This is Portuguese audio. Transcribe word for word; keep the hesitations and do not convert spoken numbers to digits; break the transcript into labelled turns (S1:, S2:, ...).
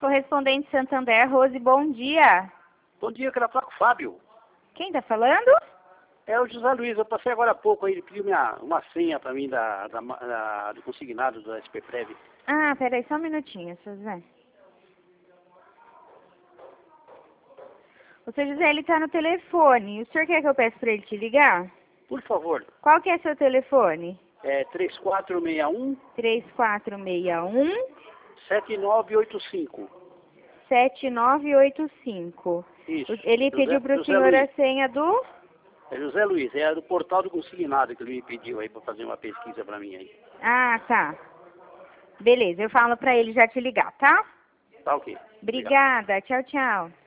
S1: Correspondente Santander, Rose, bom dia.
S2: Bom dia, eu quero falar com o Fábio.
S1: Quem tá falando?
S2: É o José Luiz, eu passei agora há pouco aí, ele pediu minha, uma senha para mim da, da, da, do consignado da S P Prev.
S1: Ah, peraí, só um minutinho, seu José. O seu José, ele tá no telefone. O senhor quer que eu peça pra ele te ligar?
S2: Por favor,
S1: Qual que é seu telefone?
S2: é três quatro seis um,
S1: três quatro seis um,
S2: sete nove oito cinco.
S1: sete nove oito cinco.
S2: Isso.
S1: Ele
S2: José,
S1: pediu pro
S2: José
S1: senhor
S2: Luiz.
S1: a senha do...
S2: É José Luiz, é do portal do consignado que ele me pediu aí para fazer uma pesquisa para mim aí.
S1: Ah, tá. Beleza, eu falo pra ele já te ligar, tá?
S2: Tá ok. Obrigado.
S1: Obrigada, tchau, tchau.